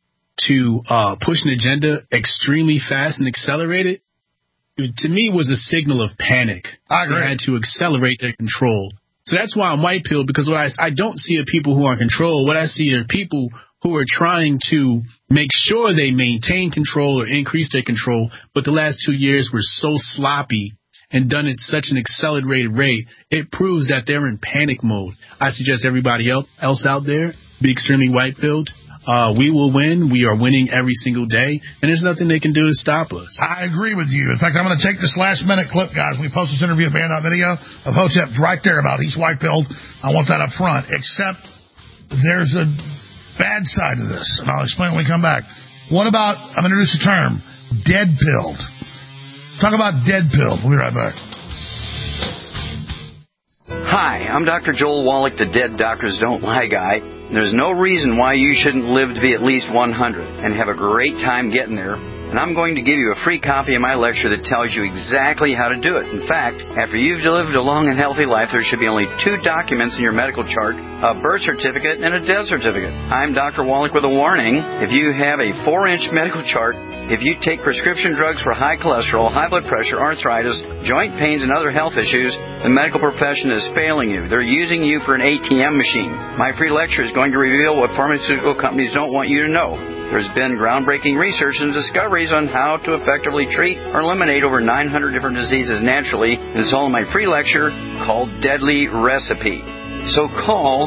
to uh, push an agenda extremely fast and accelerate it, to me, was a signal of panic. I agree. They had to accelerate their control. So that's why I'm white-pilled, because what I, I don't see are people who are in control. What I see are people who are trying to make sure they maintain control or increase their control, but the last two years were so sloppy and done at such an accelerated rate, it proves that they're in panic mode. I suggest everybody else out there be extremely white-pilled. Uh, we will win. We are winning every single day, and there's nothing they can do to stop us. I agree with you. In fact, I'm going to take this last-minute clip, guys. We post this interview at Band Out Video of Hotep right there about he's white-pilled. I want that up front, except there's a bad side of this, and I'll explain when we come back. What about, I'm going to introduce a term, dead-pilled. Talk about dead-pilled. We'll be right back. Hi, I'm Doctor Joel Wallach, the Dead Doctors Don't Lie guy. There's no reason why you shouldn't live to be at least one hundred and have a great time getting there. And I'm going to give you a free copy of my lecture that tells you exactly how to do it. In fact, after you've lived a long and healthy life, there should be only two documents in your medical chart, a birth certificate and a death certificate. I'm Doctor Wallach with a warning. If you have a four-inch medical chart, if you take prescription drugs for high cholesterol, high blood pressure, arthritis, joint pains, and other health issues, the medical profession is failing you. They're using you for an A T M machine. My free lecture is going to reveal what pharmaceutical companies don't want you to know. There's been groundbreaking research and discoveries on how to effectively treat or eliminate over nine hundred different diseases naturally, and it's all in my free lecture called Deadly Recipe. So call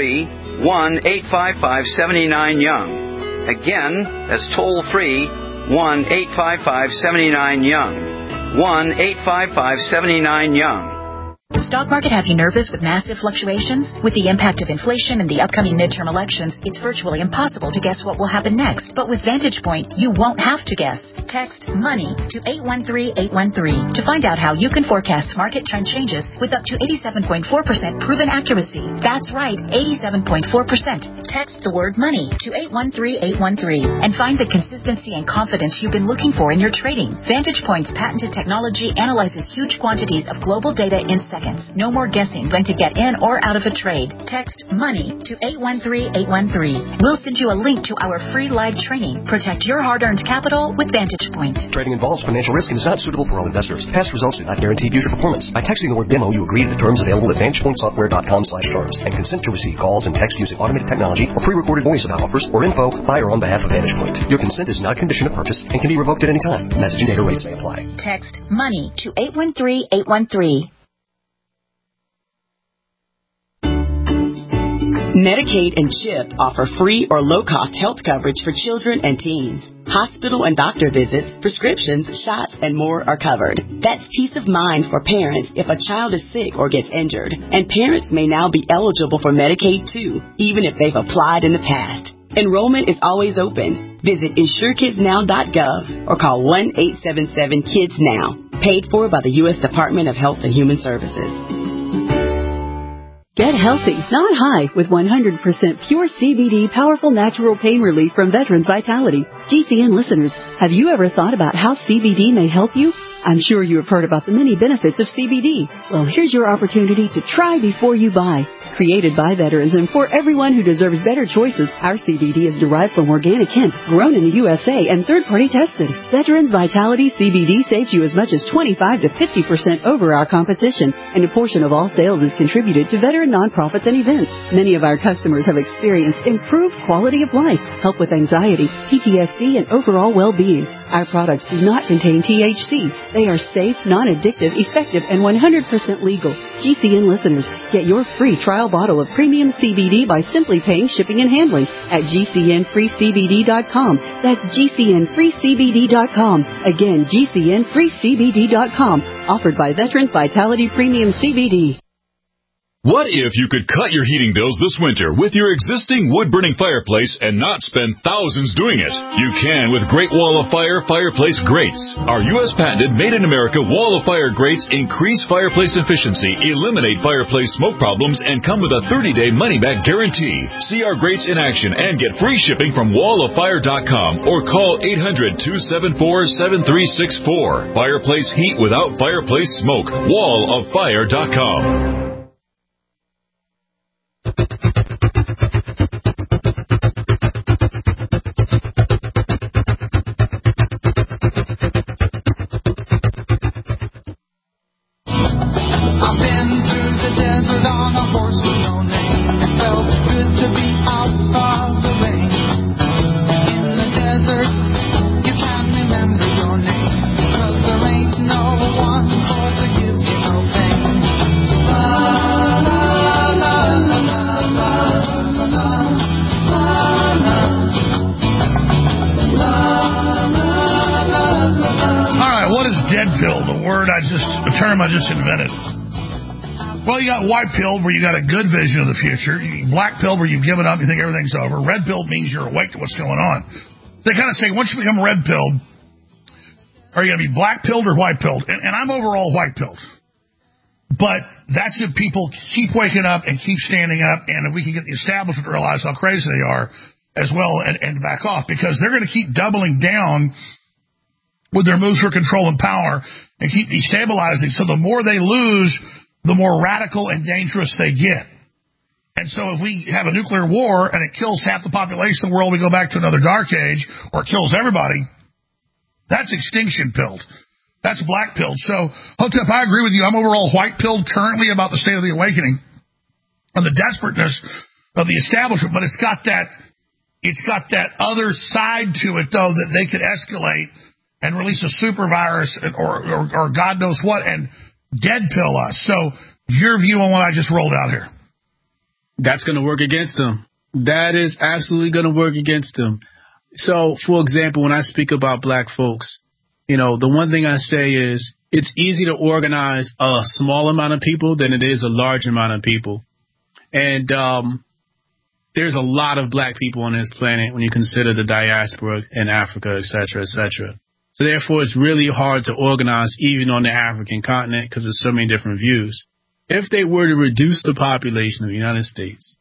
toll-free one eight five five, seven nine, young. Again, that's toll-free one eight five five, seven nine, YOUNG. one eight five five, seven nine, YOUNG. The stock market have you nervous with massive fluctuations? With the impact of inflation and the upcoming midterm elections, it's virtually impossible to guess what will happen next. But with Vantage Point, you won't have to guess. Text MONEY to eight one three eight one three to find out how you can forecast market trend changes with up to eighty-seven point four percent proven accuracy. That's right, eighty-seven point four percent. Text the word MONEY to eight one three eight one three and find the consistency and confidence you've been looking for in your trading. Vantage Point's patented technology analyzes huge quantities of global data in seconds. No more guessing when to get in or out of a trade. Text MONEY to eight one three eight one three. We'll send you a link to our free live training. Protect your hard-earned capital with Vantage Point. Trading involves financial risk and is not suitable for all investors. Past results do not guarantee future performance. By texting the word demo, you agree to the terms available at vantagepointsoftware.com slash terms and consent to receive calls and text using automated technology or pre-recorded voice about offers or info by or on behalf of Vantage Point. Your consent is not a condition of purchase and can be revoked at any time. Message and data rates may apply. Text MONEY to eight one three eight one three. Medicaid and CHIP offer free or low-cost health coverage for children and teens. Hospital and doctor visits, prescriptions, shots, and more are covered. That's peace of mind for parents if a child is sick or gets injured. And parents may now be eligible for Medicaid, too, even if they've applied in the past. Enrollment is always open. Visit insure kids now dot gov or call one eight seven seven kids now. Paid for by the U S Department of Health and Human Services. Get healthy, not high, with one hundred percent pure C B D powerful natural pain relief from Veterans Vitality. G C N listeners, have you ever thought about how C B D may help you? I'm sure you have heard about the many benefits of C B D. Well, here's your opportunity to try before you buy. Created by veterans and for everyone who deserves better choices, our C B D is derived from organic hemp, grown in the U S A, and third-party tested. Veterans Vitality C B D saves you as much as twenty-five to fifty percent over our competition, and a portion of all sales is contributed to veteran nonprofits and events. Many of our customers have experienced improved quality of life, help with anxiety, P T S D, and overall well-being. Our products do not contain T H C. They are safe, non-addictive, effective, and one hundred percent legal. G C N listeners, get your free trial bottle of premium C B D by simply paying shipping and handling at G C N free C B D dot com. That's G C N free C B D dot com. Again, G C N free C B D dot com. Offered by Veterans Vitality Premium C B D. What if you could cut your heating bills this winter with your existing wood-burning fireplace and not spend thousands doing it? You can with Great Wall of Fire Fireplace Grates. Our U S patented made-in-America Wall of Fire grates increase fireplace efficiency, eliminate fireplace smoke problems, and come with a thirty-day money-back guarantee. See our grates in action and get free shipping from wall of fire dot com or call eight hundred, two seven four, seven three six four. Fireplace heat without fireplace smoke. wall of fire dot com. A term I just invented. Well, you got white pilled where you got a good vision of the future. Black pilled where you've given up, you think everything's over. Red pilled means you're awake to what's going on. They kind of say once you become red pilled, are you going to be black pilled or white pilled? And, and I'm overall white pilled. But that's if people keep waking up and keep standing up, and if we can get the establishment to realize how crazy they are as well and, and back off, because they're going to keep doubling down with their moves for control and power and keep destabilizing. So the more they lose, the more radical and dangerous they get. And so if we have a nuclear war and it kills half the population of the world, we go back to another dark age, or it kills everybody, that's extinction pilled. That's black pilled. So, Hotep, I agree with you. I'm overall white pilled currently about the state of the awakening and the desperateness of the establishment, but it's got that, it's got that other side to it, though, that they could escalate and release a super virus or, or, or God knows what and dead pill us. So your view on what I just rolled out here. That's going to work against them. That is absolutely going to work against them. So, for example, when I speak about black folks, you know, the one thing I say is it's easy to organize a small amount of people than it is a large amount of people. And um, there's a lot of black people on this planet when you consider the diaspora in Africa, et cetera, et cetera. So, therefore, it's really hard to organize even on the African continent because there's so many different views. If they were to reduce the population of the United States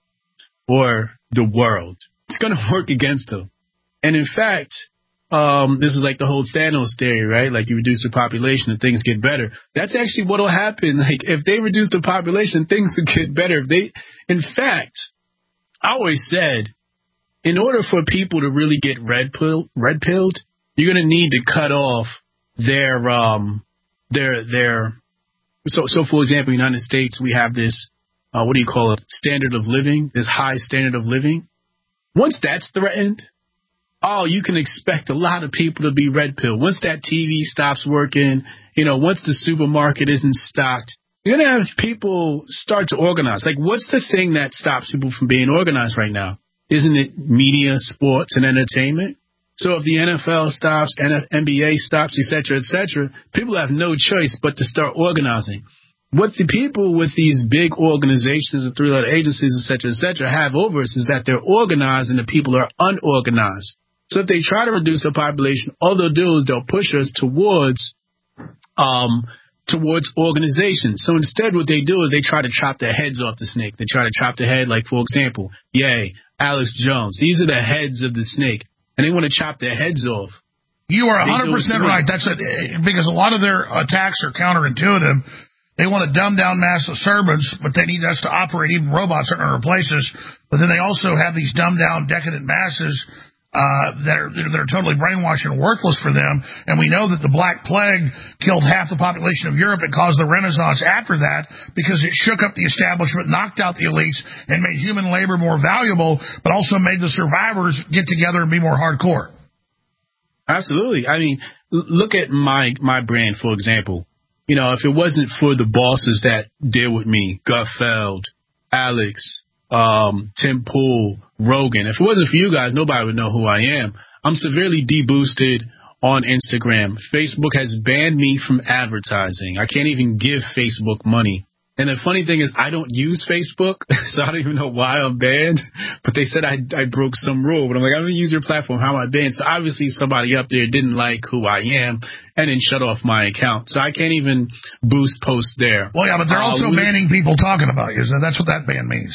or the world, it's going to work against them. And in fact, um, this is like the whole Thanos theory, right? Like you reduce the population and things get better. That's actually what will happen. Like if they reduce the population, things will get better. If they, in fact, I always said, in order for people to really get red pill, red pilled, you're going to need to cut off their, um, their, their. So, so for example, in the United States, we have this, uh, what do you call it? Standard of living, this high standard of living. Once that's threatened, oh, you can expect a lot of people to be red pill. Once that T V stops working, you know, once the supermarket isn't stocked, you're going to have people start to organize. Like, what's the thing that stops people from being organized right now? Isn't it media, sports, and entertainment? So if the N F L stops, N B A stops, et cetera, et cetera, people have no choice but to start organizing. What the people with these big organizations and three-letter agencies, et cetera, et cetera, have over us is that they're organized and the people are unorganized. So if they try to reduce the population, all they'll do is they'll push us towards um, towards organization. So instead what they do is they try to chop the heads off the snake. They try to chop the head, like, for example, Ye, Alex Jones. These are the heads of the snake, and they want to chop their heads off. You are one hundred percent right. That's it, because a lot of their attacks are counterintuitive. They want to dumb down mass servants, but they need us to operate even robots in other places. But then they also have these dumbed down, decadent masses uh, that are that are totally brainwashed and worthless for them. And we know that the Black Plague killed half the population of Europe. It caused the Renaissance after that because it shook up the establishment, knocked out the elites, and made human labor more valuable, but also made the survivors get together and be more hardcore. Absolutely. I mean, look at my my brand, for example. You know, if it wasn't for the bosses that deal with me, Gutfeld, Alex, um, Tim Pool, Rogan, if it wasn't for you guys, nobody would know who I am. I'm severely deboosted on Instagram. Facebook has banned me from advertising. I can't even give Facebook money. And the funny thing is, I don't use Facebook, so I don't even know why I'm banned. But they said I, I broke some rule. But I'm like, I don't use your platform. How am I banned? So obviously somebody up there didn't like who I am and then shut off my account. So I can't even boost posts there. Well, yeah, but they're also uh, banning people talking about you. So that's what that ban means.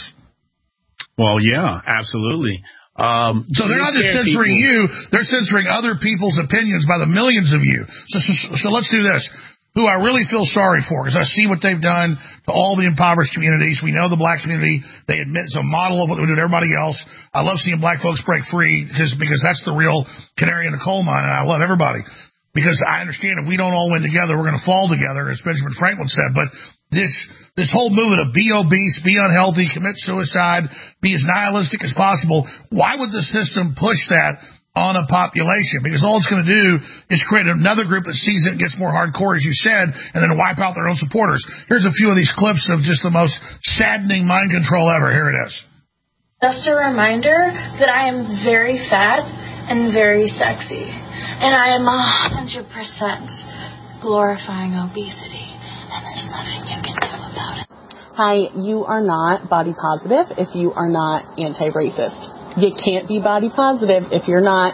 Well, yeah, absolutely. Um, so they're not just censoring people. you. They're censoring other people's opinions by the millions of you. So, so, so let's do this. Who I really feel sorry for, because I see what they've done to all the impoverished communities. We know the black community, they admit it's a model of what they do to everybody else. I love seeing black folks break free because, because that's the real canary in the coal mine, and I love everybody. Because I understand if we don't all win together, we're going to fall together, as Benjamin Franklin said. But this this whole movement of be obese, be unhealthy, commit suicide, be as nihilistic as possible, why would the system push that on a population? Because all it's going to do is create another group that sees it and gets more hardcore, as you said, and then wipe out their own supporters. Here's a few of these clips of just the most saddening mind control ever. Here it is. Just a reminder that I am very fat and very sexy, and I am one hundred percent glorifying obesity, and there's nothing you can do about it. Hi, you are not body positive if you are not anti-racist. You can't be body positive if you're not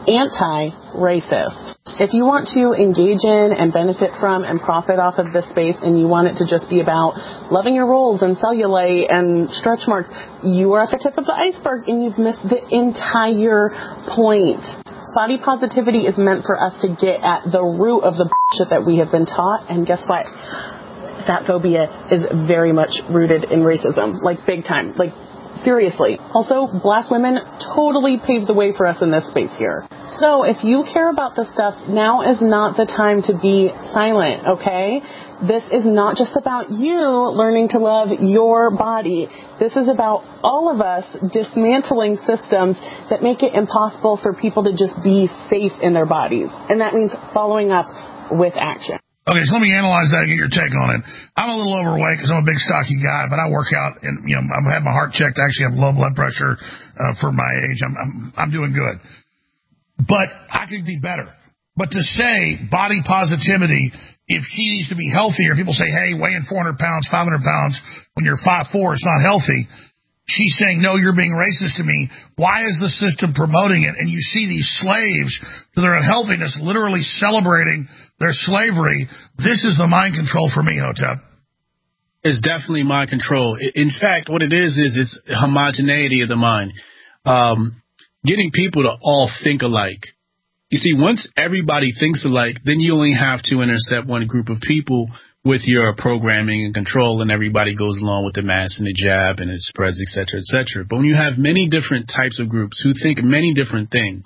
anti-racist. If you want to engage in and benefit from and profit off of this space and you want it to just be about loving your rolls and cellulite and stretch marks, you are at the tip of the iceberg and you've missed the entire point. Body positivity is meant for us to get at the root of the bullshit that we have been taught, and guess what? Fat phobia is very much rooted in racism, like big time, like seriously. Also, black women totally paved the way for us in this space here. So if you care about this stuff, now is not the time to be silent, okay? This is not just about you learning to love your body. This is about all of us dismantling systems that make it impossible for people to just be safe in their bodies. And that means following up with action. Okay, so let me analyze that and get your take on it. I'm a little overweight because I'm a big, stocky guy, but I work out and, you know, I've had my heart checked. I actually have low blood pressure uh, for my age. I'm, I'm I'm doing good. but I could be better. But to say body positivity, if he needs to be healthier, people say, hey, weighing four hundred pounds, five hundred pounds, when you're five foot four, it's not healthy. She's saying, no, you're being racist to me. Why is the system promoting it? And you see these slaves, to their unhealthiness, literally celebrating their slavery. This is the mind control for me, Hotep. It's definitely mind control. In fact, what it is, is it's homogeneity of the mind. Um, getting people to all think alike. You see, once everybody thinks alike, then you only have to intercept one group of people with your programming and control, and everybody goes along with the mass and the jab, and it spreads, et cetera, et cetera. But when you have many different types of groups who think many different things,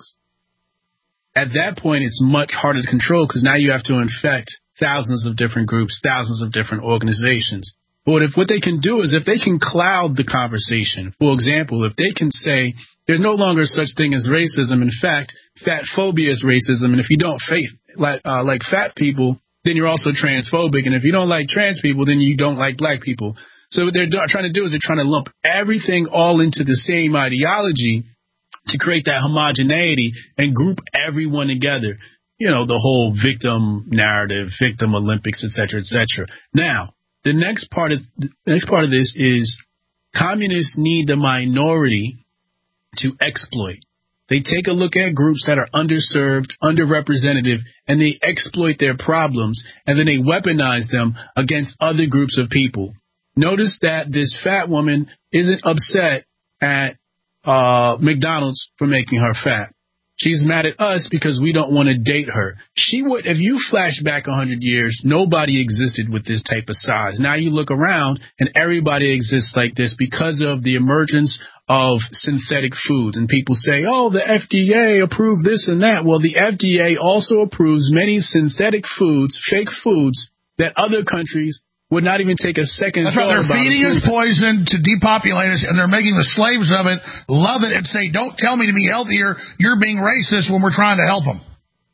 at that point, it's much harder to control because now you have to infect thousands of different groups, thousands of different organizations. But if what they can do is if they can cloud the conversation, for example, if they can say there's no longer such thing as racism. In fact, fat phobia is racism. And if you don't face, like, uh, like fat people, then you're also transphobic. And if you don't like trans people, then you don't like black people. So what they're do- trying to do is they're trying to lump everything all into the same ideology to create that homogeneity and group everyone together. You know, the whole victim narrative, victim Olympics, et cetera, et cetera. Now, the next part of the next part of this is communists need the minority to exploit. They take a look at groups that are underserved, underrepresented, and they exploit their problems, and then they weaponize them against other groups of people. Notice that this fat woman isn't upset at uh, McDonald's for making her fat. She's mad at us because we don't want to date her. She would, if you flash back a hundred years, nobody existed with this type of size. Now you look around and everybody exists like this because of the emergence of synthetic foods. And people say, oh, the F D A approved this and that. Well, the F D A also approves many synthetic foods, fake foods, that other countries would not even take a second. That's right. They're feeding us poison to depopulate us, and they're making the slaves of it love it and say, don't tell me to be healthier. You're being racist when we're trying to help them.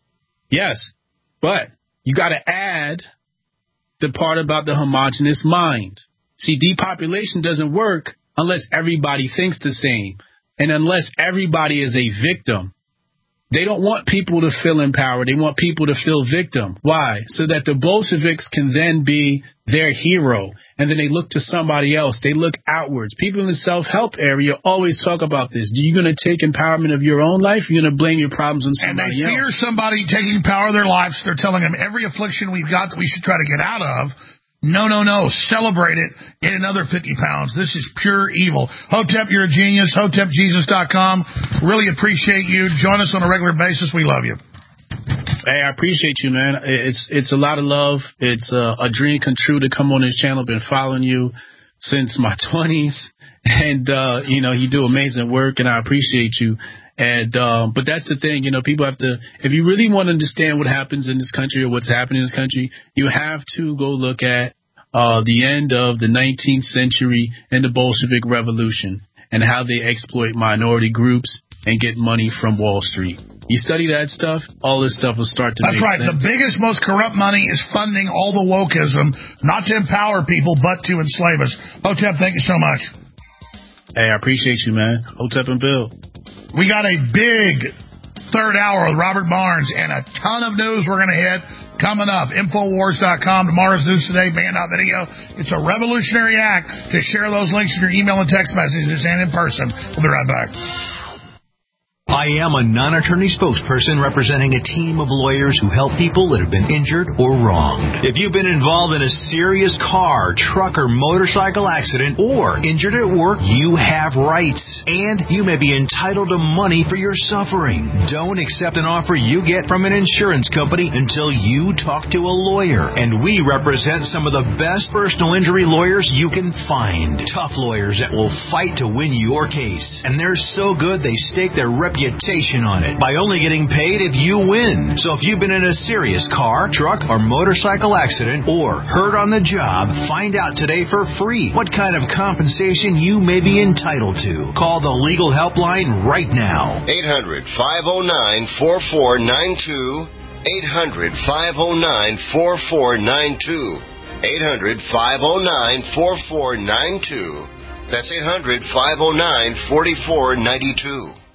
Yes, but you got to add the part about the homogenous mind. See, depopulation doesn't work unless everybody thinks the same, and unless everybody is a victim. They don't want people to feel empowered. They want people to feel victim. Why? So that the Bolsheviks can then be their hero, and then they look to somebody else. They look outwards. People in the self-help area always talk about this. Are you going to take empowerment of your own life? Or are you going to blame your problems on somebody else? And they fear else? somebody taking power of their lives. They're telling them every affliction we've got that we should try to get out of. No, no, no. Celebrate it. Get another fifty pounds. This is pure evil. Hotep, you're a genius. Hotep Jesus dot com. Really appreciate you. Join us on a regular basis. We love you. Hey, I appreciate you, man. It's it's a lot of love. It's a, a dream come true to come on this channel. Been following you since my twenties. And, uh, you know, you do amazing work, and I appreciate you. And um, but that's the thing, you know, people have to, if you really want to understand what happens in this country or what's happening in this country, you have to go look at uh, the end of the nineteenth century and the Bolshevik Revolution and how they exploit minority groups and get money from Wall Street. You study that stuff, all this stuff will start to That's make right. sense. The biggest, most corrupt money is funding all the wokeism, not to empower people, but to enslave us. Hotep, thank you so much. Hey, I appreciate you, man. Hotep and Bill. We got a big third hour with Robert Barnes and a ton of news we're going to hit coming up. Infowars dot com, tomorrow's news today, band.video. Video. It's a revolutionary act to share those links in your email and text messages and in person. We'll be right back. I am a non-attorney spokesperson representing a team of lawyers who help people that have been injured or wronged. If you've been involved in a serious car, truck, or motorcycle accident or injured at work, you have rights, and you may be entitled to money for your suffering. Don't accept an offer you get from an insurance company until you talk to a lawyer, and we represent some of the best personal injury lawyers you can find. Tough lawyers that will fight to win your case, and they're so good they stake their reputation reputation on it by only getting paid if you win. So if you've been in a serious car, truck, or motorcycle accident or hurt on the job, find out today for free what kind of compensation you may be entitled to. Call the legal helpline right now. eight hundred, five oh nine, four four nine two. eight hundred, five oh nine, four four nine two. eight hundred, five oh nine, four four nine two. That's eight hundred, five oh nine, four four nine two.